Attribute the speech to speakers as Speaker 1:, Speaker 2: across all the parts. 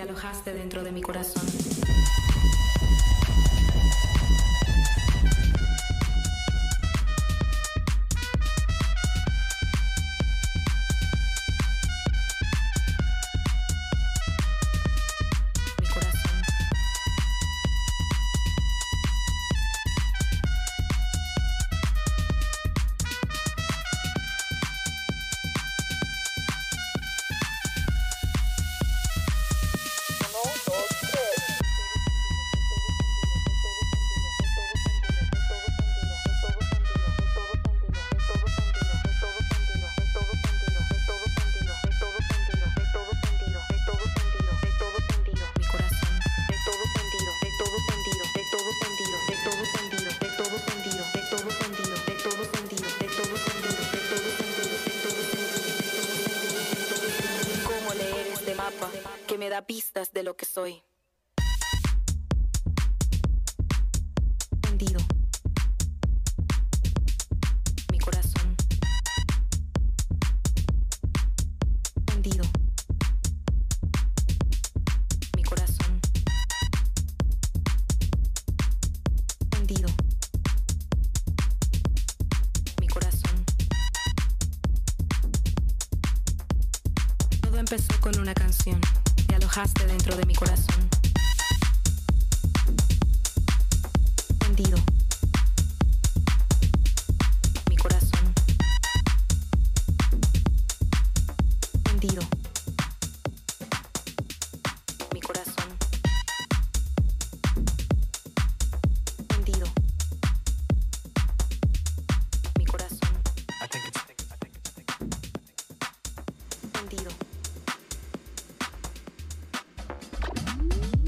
Speaker 1: alojaste dentro de mi corazón. Que me da pistas de lo que soy. Hundido. Mi corazón. Hundido. Mi corazón. Hundido. Mi corazón. Todo empezó con una canción. Te alojaste dentro de mi corazón. Hundido. Mi corazón. Hundido. Mi corazón. Hundido. Mi corazón. Hundido.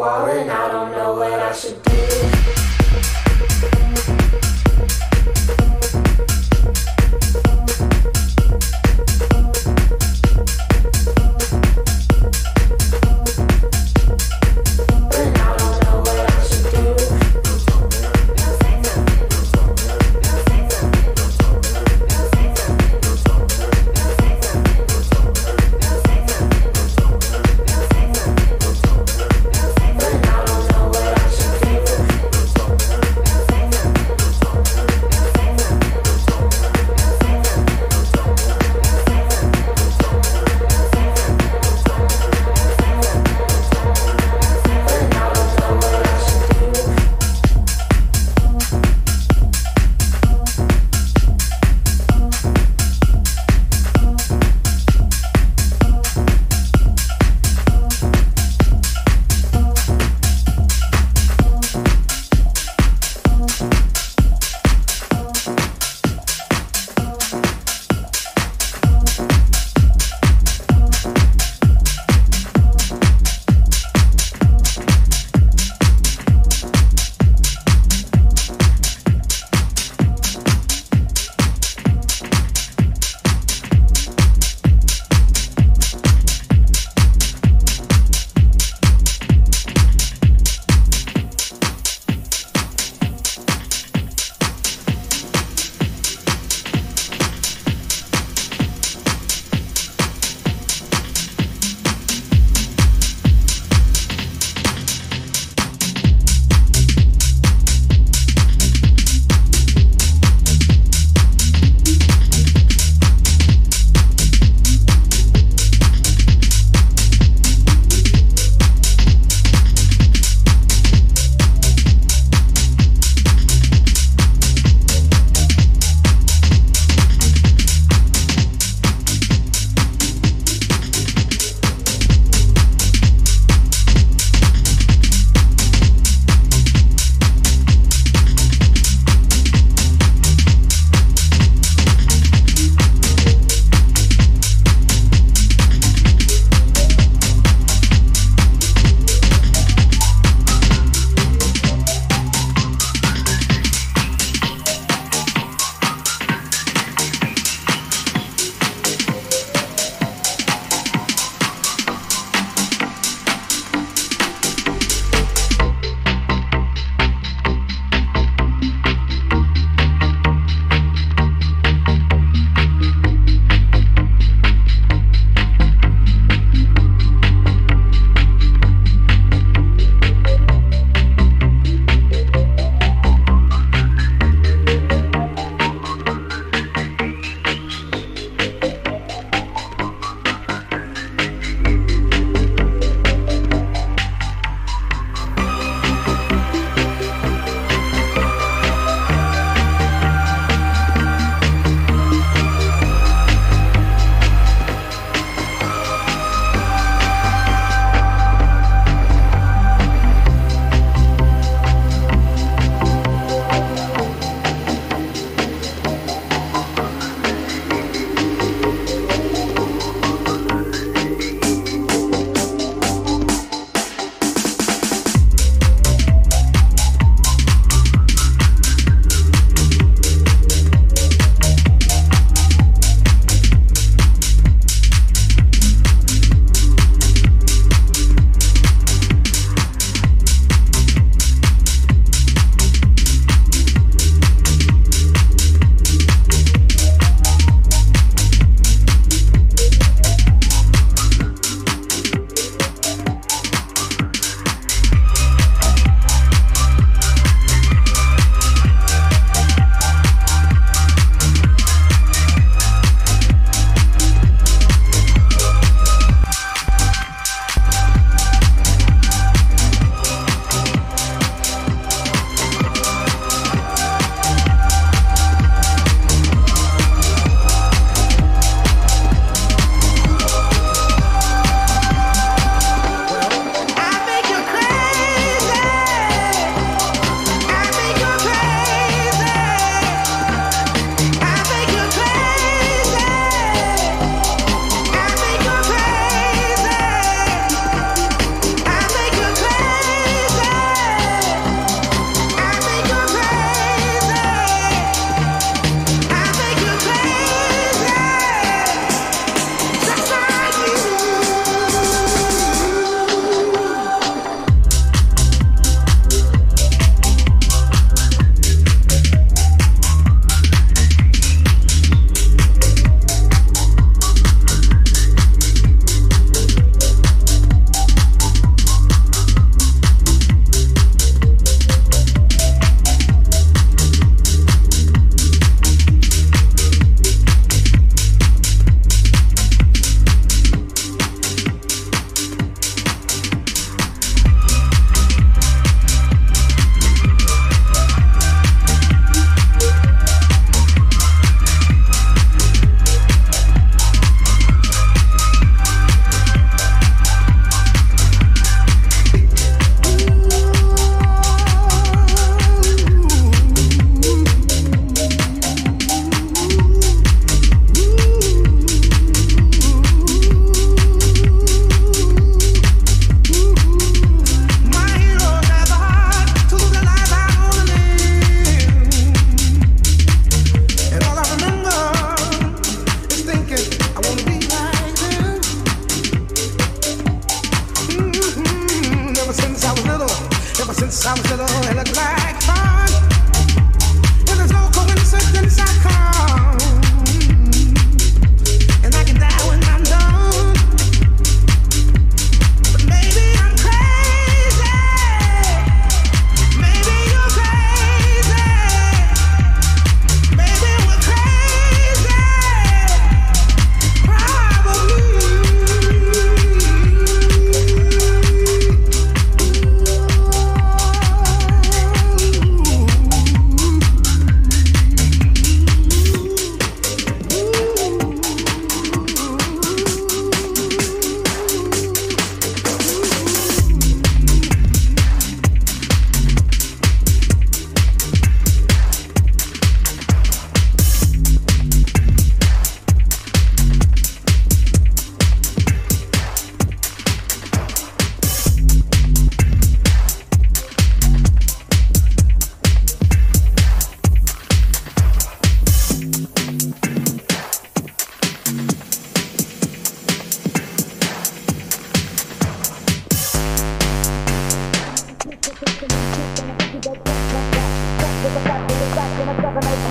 Speaker 2: wall and I don't know what I should do.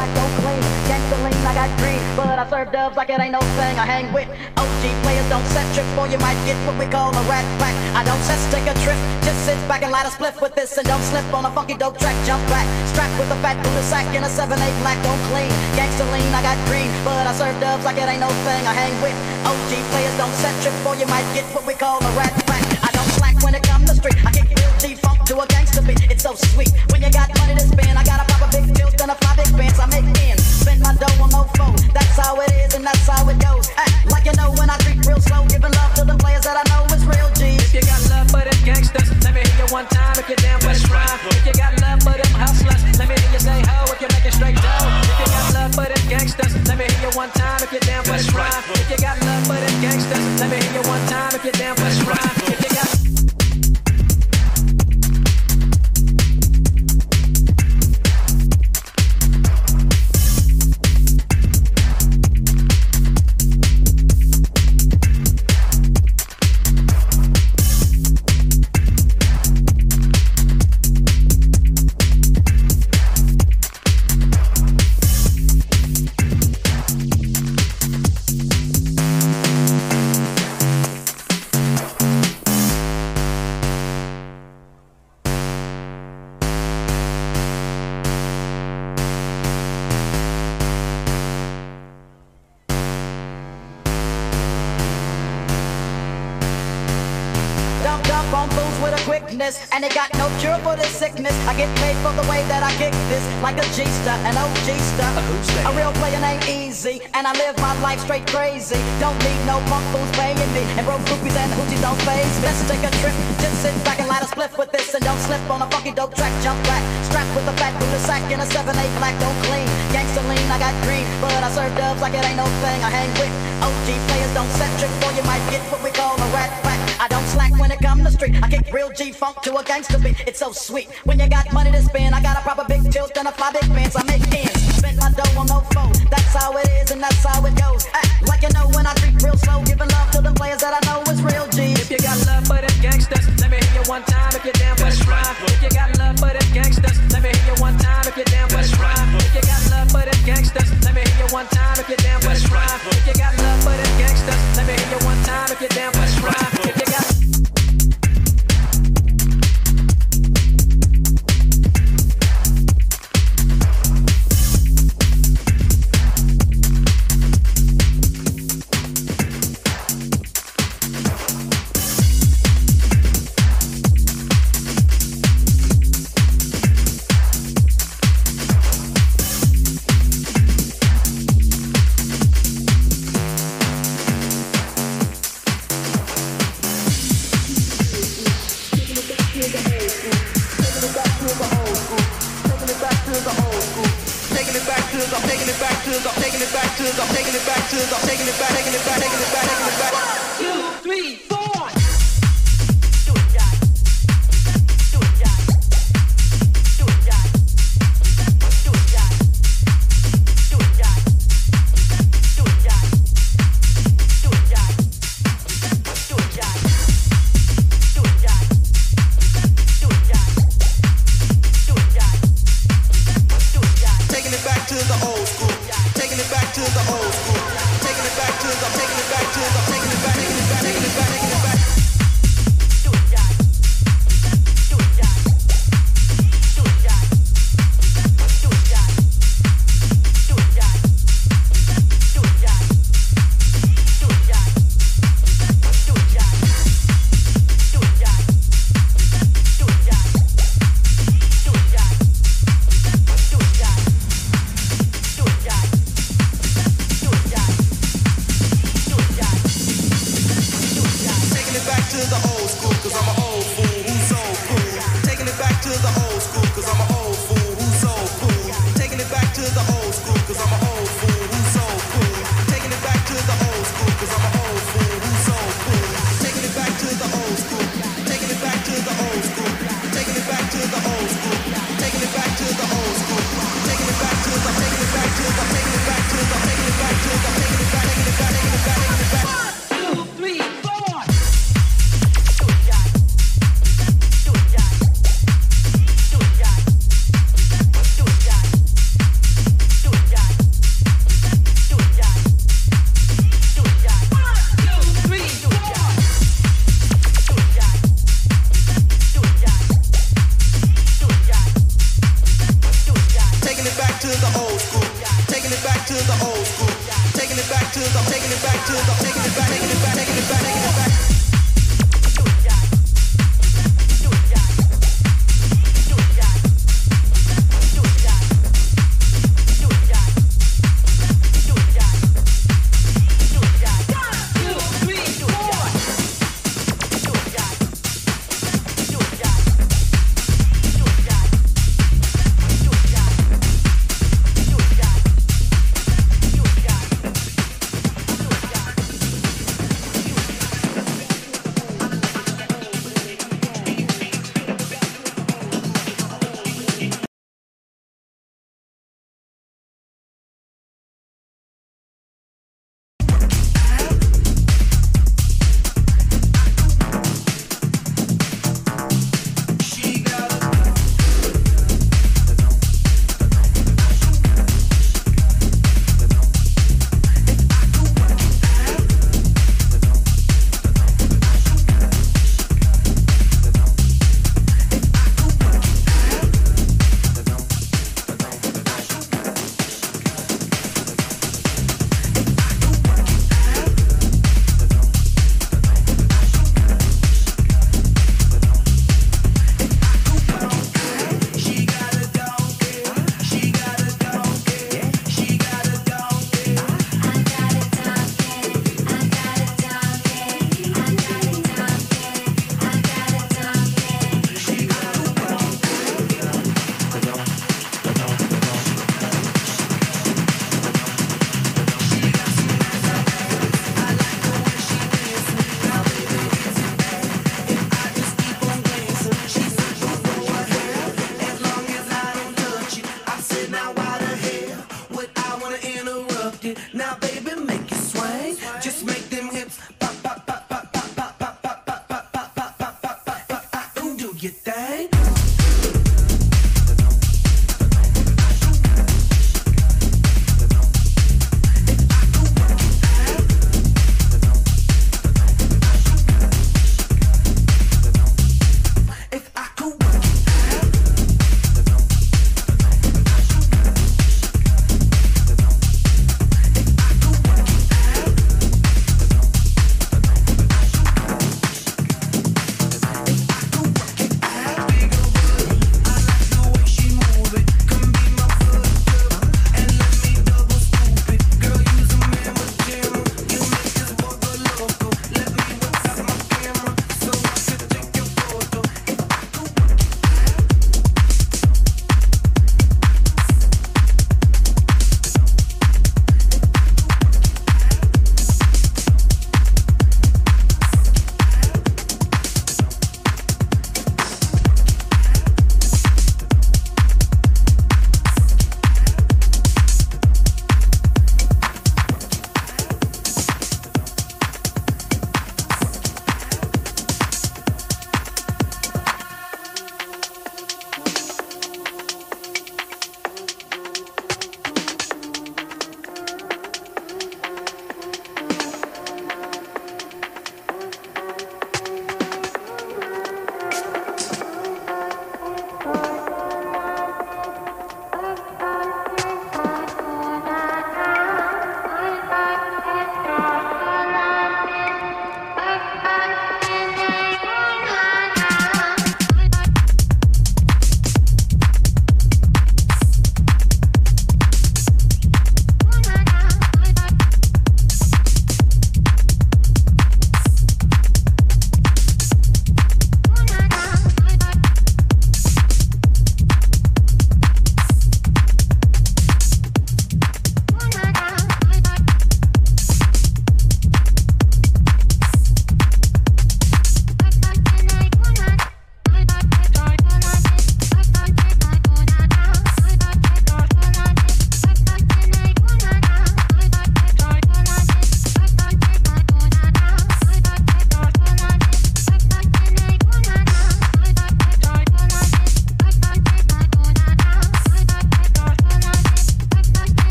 Speaker 3: black, don't clean. Gangsta lean, I got green, but I serve dubs like it ain't no thing. I hang with OG players, don't set trip, or you might get what we call a rat pack. I don't just take a trip, just sit back and light a spliff with this, and don't slip on a funky dope track. Jump back, strapped with a fat Buddha sack in a 7/8 black, don't clean. Gangsta lean, I got green, but I serve dubs like it ain't no thing. I hang with OG players, don't set trip, or you might get what we call a rat pack. I don't slack when it comes to street. I kick real G-funk to a gangsta beat. It's so sweet when you got money to spend. I got a proper big tilt and a fly big bands. I make ends, spend my dough on no phone. That's how it is and that's how it goes. Like you know when I treat real slow, giving love to them players that I know is real G's.
Speaker 4: If you got love for them gangsters, let me hear you one time if you're down for the rhyme. If you got love for them hustlers, let me hear you say ho if you're making straight dough. If you got love for them gangsters, let me hear you one time if you're down for the rhyme. If you got love for them gangsters, let me hear you one time if you're down for the rhyme. If you got
Speaker 3: and it got no cure for this sickness. I get paid for the way that I kick this, like a G-star, an OG-star. A real player named Easy, and I live my life straight crazy. Don't need no punk fools paying me, and broke groupies and hoochies don't phase me. Let's take a trip, just sit back and light a spliff with this, and don't slip on a funky dope track. Jump back, strapped with a fat Buddha sack in a 7/8 black, don't clean. Gangsta lean, I got green, but I serve dubs like it ain't no thing. I hang with OG players, don't set tricks, or you might get what we call a rat pack. I don't slack when it comes to street. I kick real G-funk to a gangsta beat. It's so sweet when you got money to spend. I got a proper big tilt and a fly big pants. I make ends, spend my dough on no phone. That's how it is and that's how it goes. Like you know when I treat real slow, giving love to them players that I know is real G's.
Speaker 4: If you got love for them gangsters, let me hear you one time if you're down for the rhyme. If you got love for them gangsters, let me hear you one time if you're down for the rhyme. If you got love for them gangsters, let me hear you one time if you're down for the rhyme. If you got love for them gangsters, let me hear you one time if you're down for the rhyme. If you got
Speaker 5: to the old school. Taking it back to the, taking it back to the, taking it back, taking it back, taking it back, taking it back.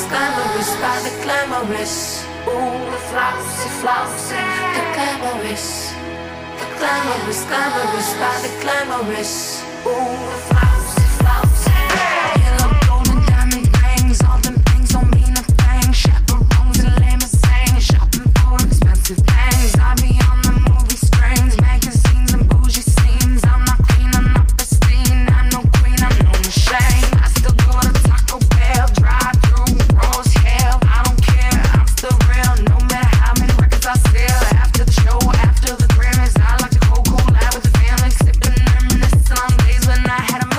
Speaker 2: glamorous by the glamorous. Ooh, the flousy, flousy, the glamorous. The glamorous, glamorous by the glamorous. Ooh, the flousy, flousy. Yellow, golden, diamond rings, all them things don't mean a thing. Chaperones and limousines, shopping for expensive things. I be on the movie screens, magazines and bougie scenes. I'm not clean, I'm not pristine. I'm no queen, I'm no shame. I still go to Taco Bell, drive through Rose Hill. I don't care, I'm still real, no matter how many records I sell. After the show, after the Grammys, I like to go cool out with the family, sipping, reminiscing on days when I had a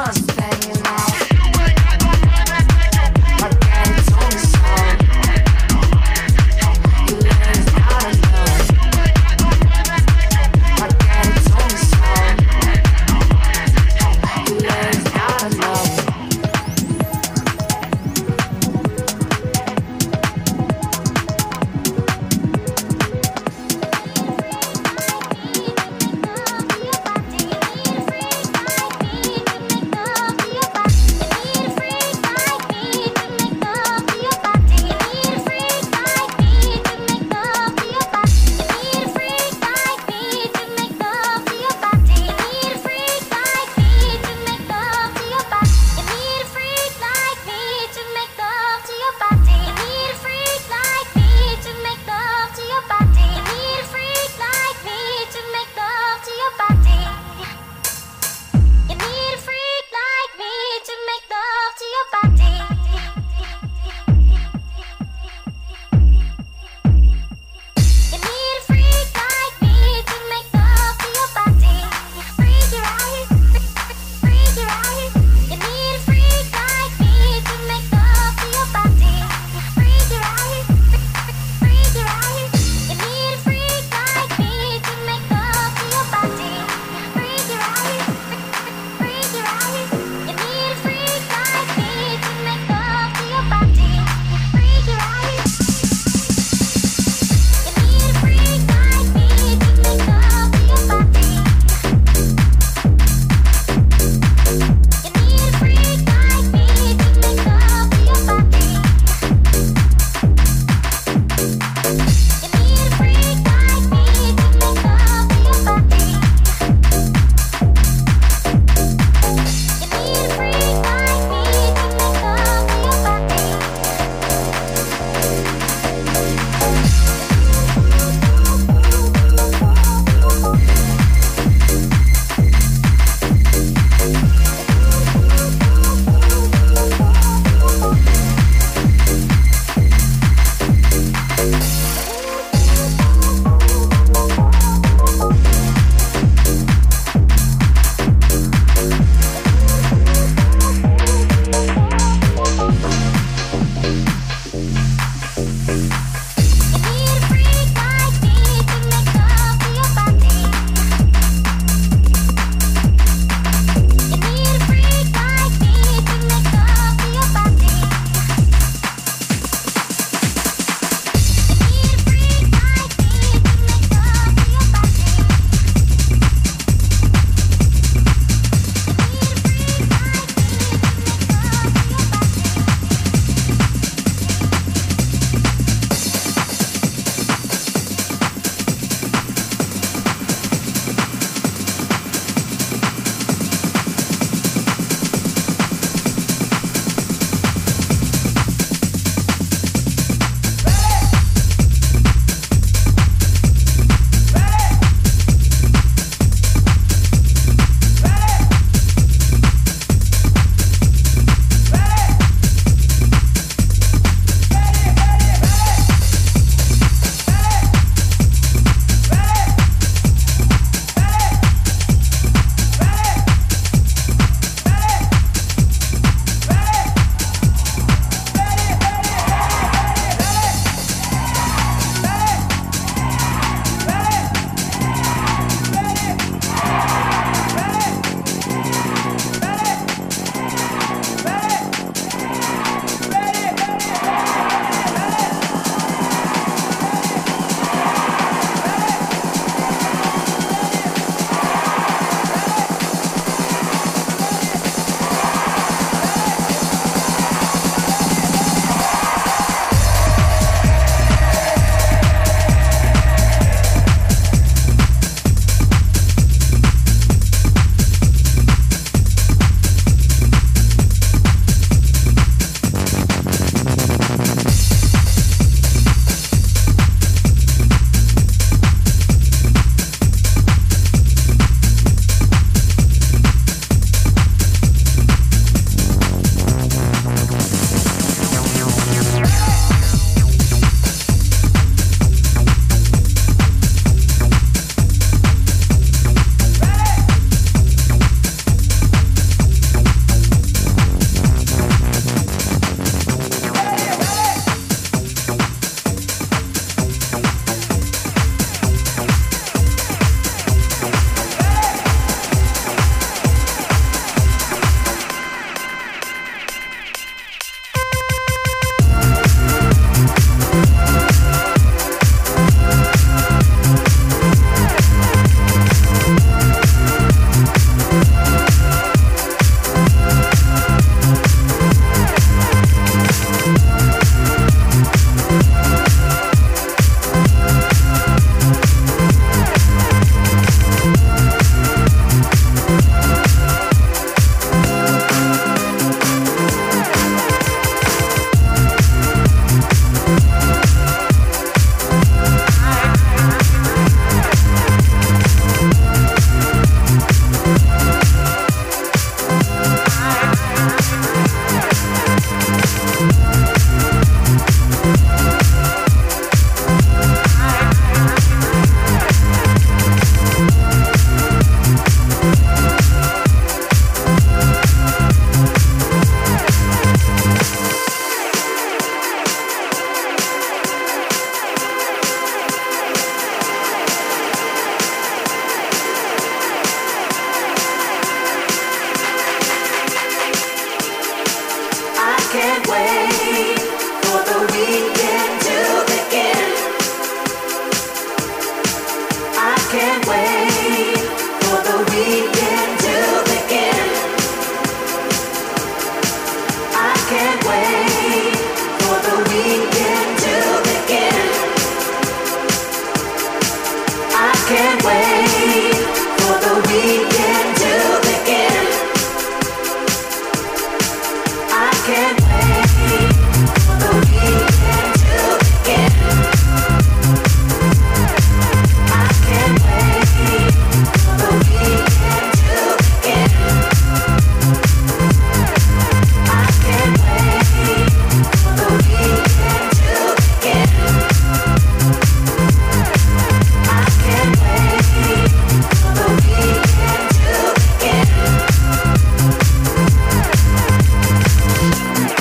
Speaker 2: can't wait for the weekend to begin. I can't wait for the weekend to begin. I can't wait for the weekend to begin. I can't wait for the weekend to begin. I can't wait for the weekend to begin. I can't wait for the weekend to begin. I can't wait for the weekend to begin. I can't wait for the weekend to begin.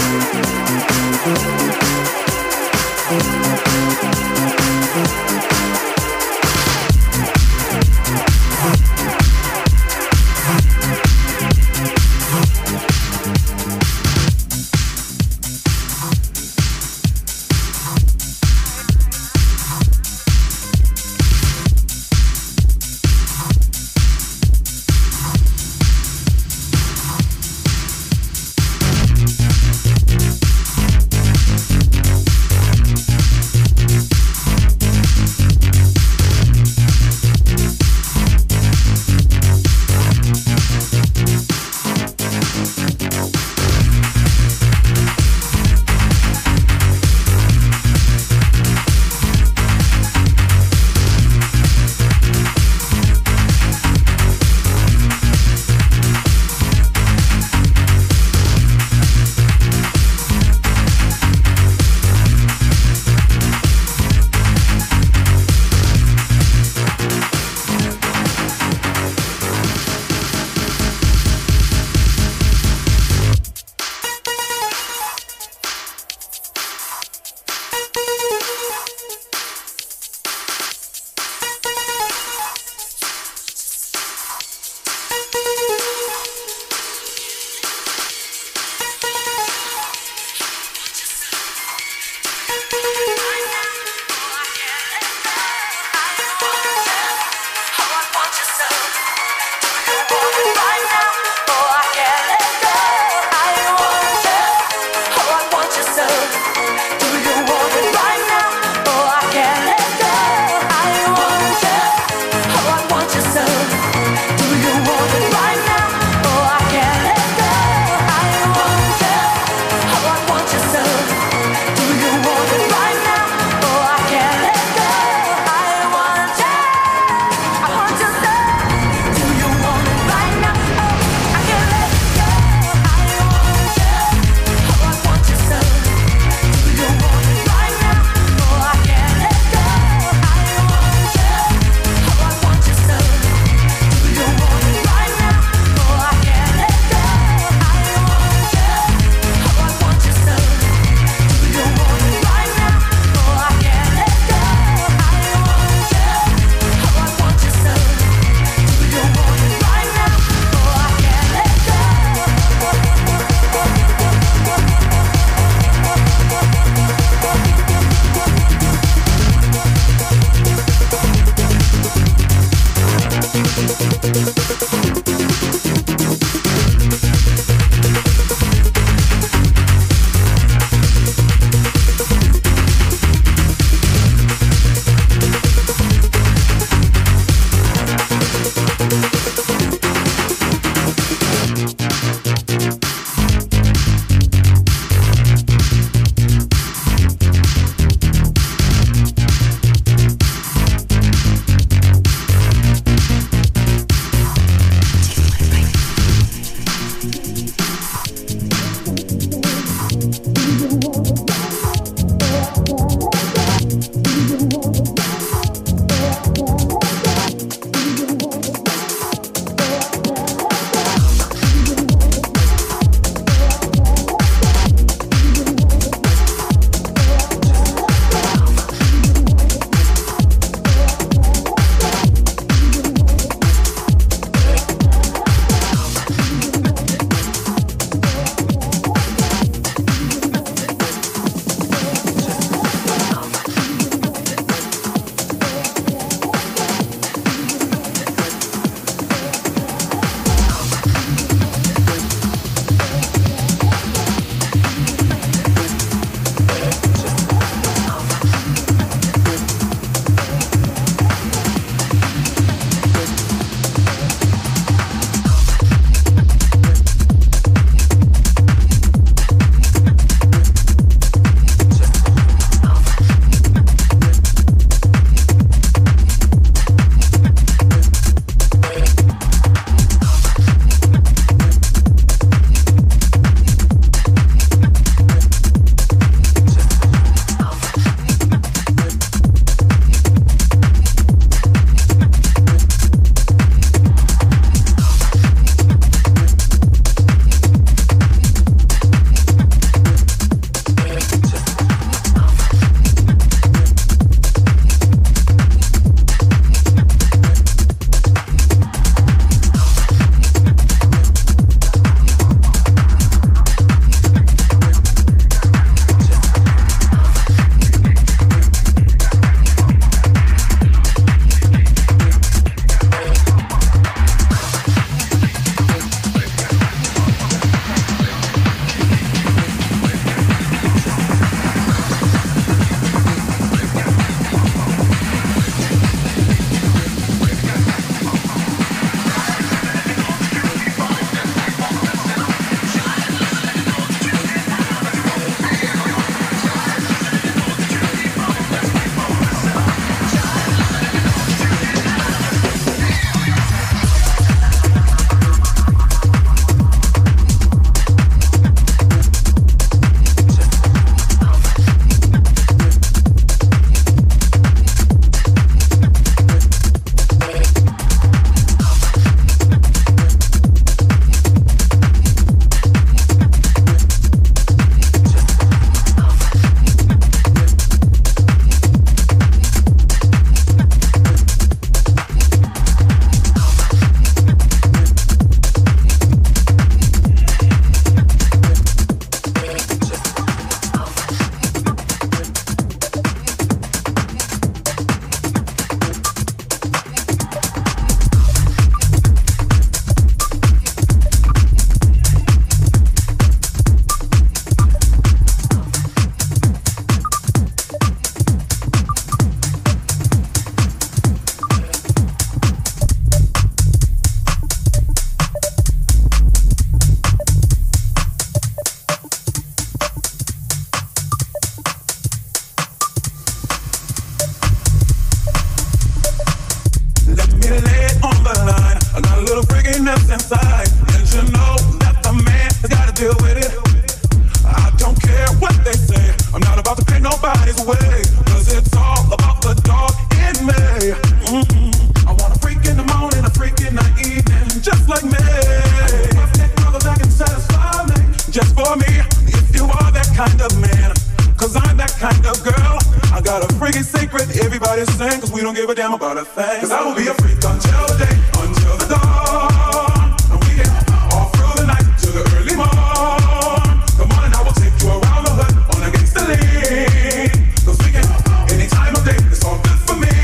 Speaker 6: just for me, if you are that kind of man. Cause I'm that kind of girl. I got a freaking secret, everybody sing, cause we don't give a damn about a thing. Cause I will be a freak until the day, until the dawn. And we get all through the night till the early morn. Come on and I will take you around the hood on a gangsta lean. Cause we can, any time of day, it's all good for me.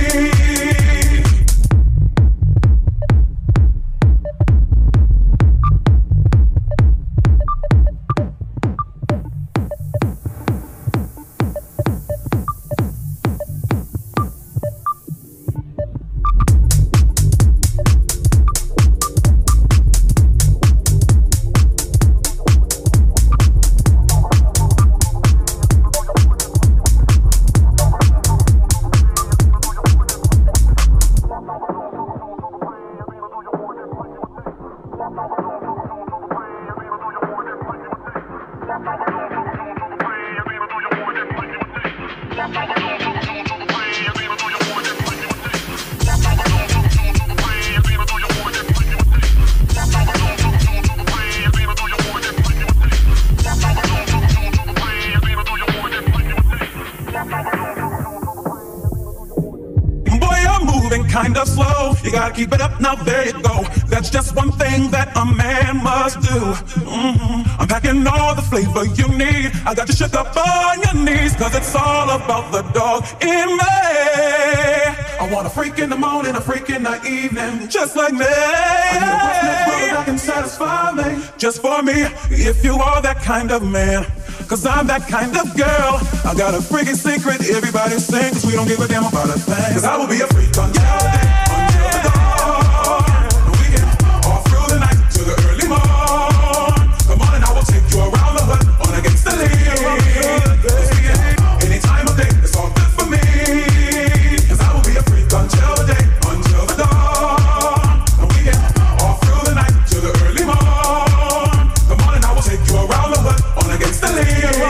Speaker 6: Kind of slow, you gotta keep it up, now there you go. That's just one thing that a man must do. I'm packing all the flavor you need. I got you shook up on your knees, cause it's all about the dog in me. I want a freak in the morning, a freak in the evening, just like me. I need a roughneck brother that can satisfy me, just for me, if you are that kind of man. Cause I'm that kind of girl. I got a freaking secret, everybody sing, cause we don't give a damn about a thing. Cause I will be a freak until the day, until the dawn. And we get all through the night till the early morn. Come on and I will take you around the hood on a gangsta lean. Cause we get any time of day, it's all good for me. Cause I will be a freak until the day, until the dawn. And we get all through the night till the early morn. Come on and I will take you around the hood on a gangsta lean.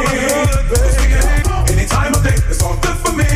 Speaker 6: Any time of day, it's all good for me.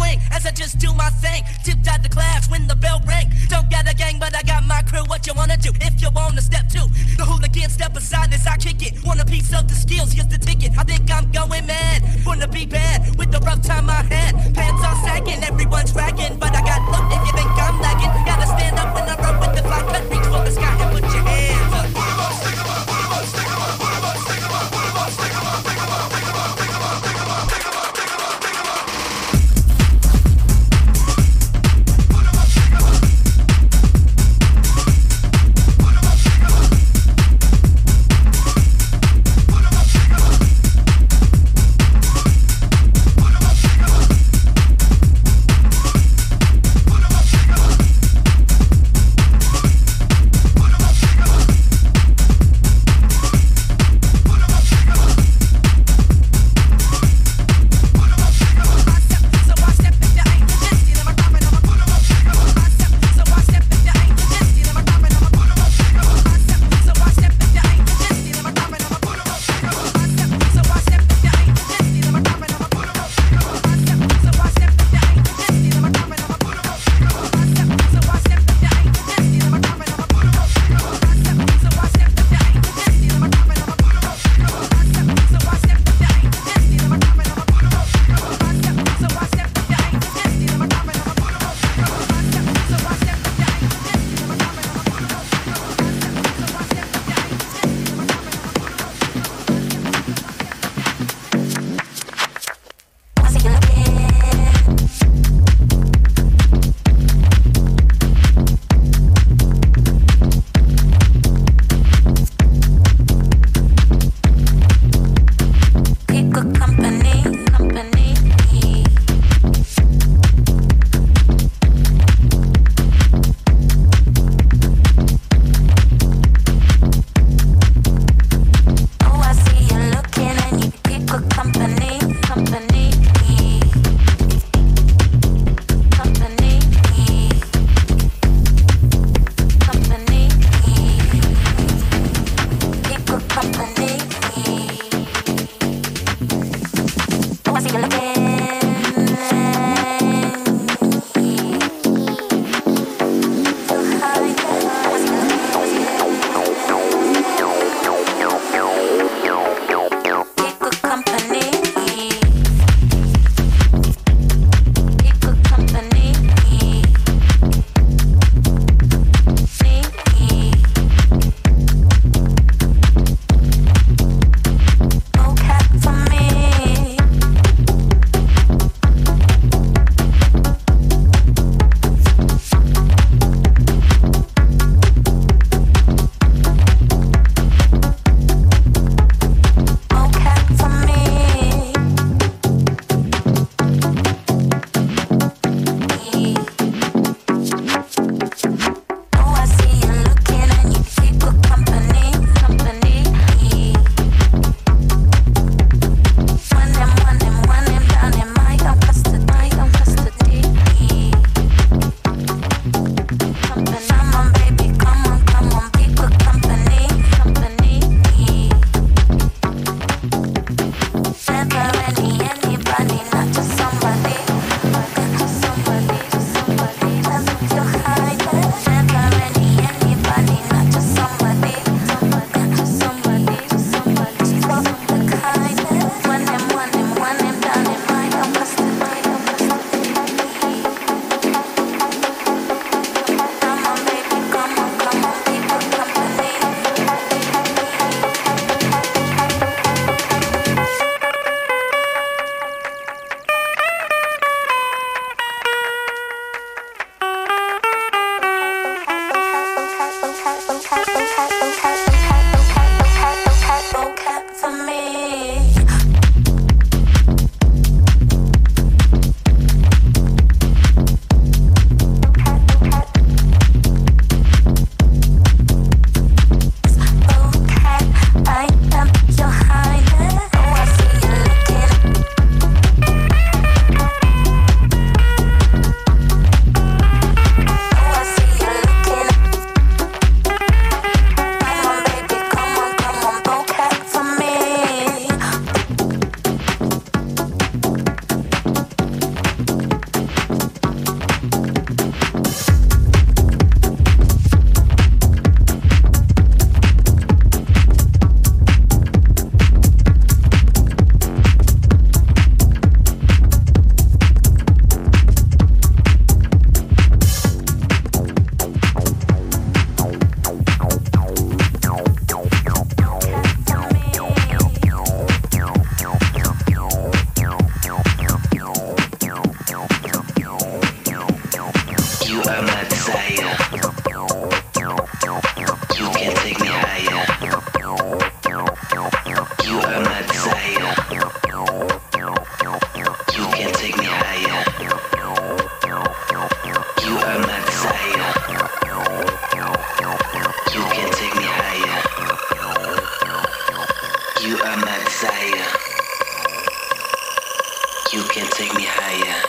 Speaker 7: swing as I just do my thing. Tipped out the class when the bell rang. Don't got a gang, but I got my crew. What you wanna do? If you wanna step two, the hooligan step aside as I kick it. Want a piece of the skills? Here's the ticket. I think I'm going mad. Wanna be bad with the rough time I had. Pants are sagging, everyone's bragging, but I got look if you think I'm lagging. Gotta stand up when I run with the fly cut. Reach for the sky and put your hands up.
Speaker 8: You can take me higher.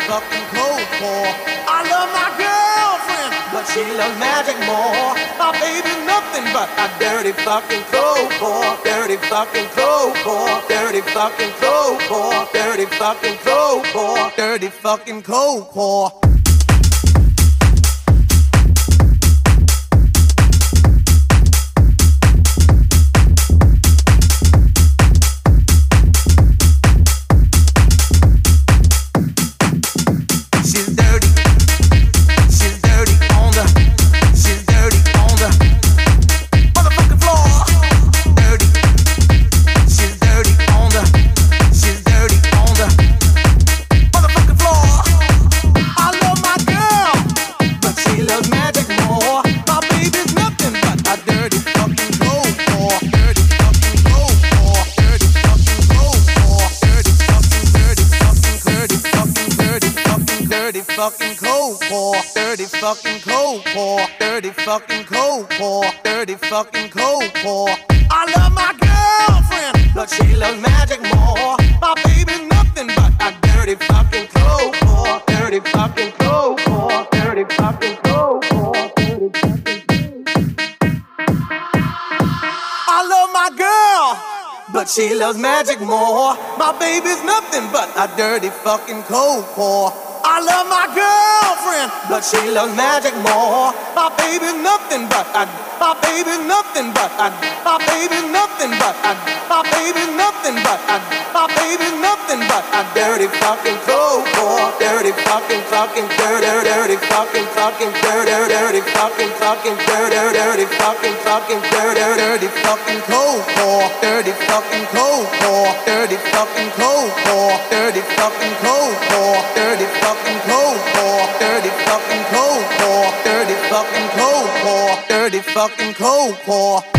Speaker 5: fucking cold core. I love my girlfriend, but she loves magic more. My baby's nothing but a dirty fucking cold core. Dirty fucking cold core. Dirty fucking cold core. Dirty fucking cold core. Dirty fucking cold core. Fucking cold core, dirty fucking cold core, dirty fucking cold core, dirty fucking cold core. I love my girlfriend, but she loves magic more. My baby's nothing but a dirty fucking cold core, dirty fucking cold core, dirty fucking cold core, dirty fucking cold. I love my girl, but she loves magic more. My baby's nothing but a dirty fucking cold core. I love my girlfriend, but she loves magic more. My baby's nothing but a, my baby's nothing but a, my baby's nothing but a, my baby's nothing but a, my baby's nothing but a dirty fucking cold core. Dirty fucking dirty, dirty fucking dirty, dirty fucking dirty, dirty fucking dirty, dirty fucking cold core. Dirty fucking cold core. Dirty fucking cold core. Dirty fucking cold core. Dirty fucking cold core. Dirty fucking cold core. Dirty fucking cold core. Dirty fucking cold core.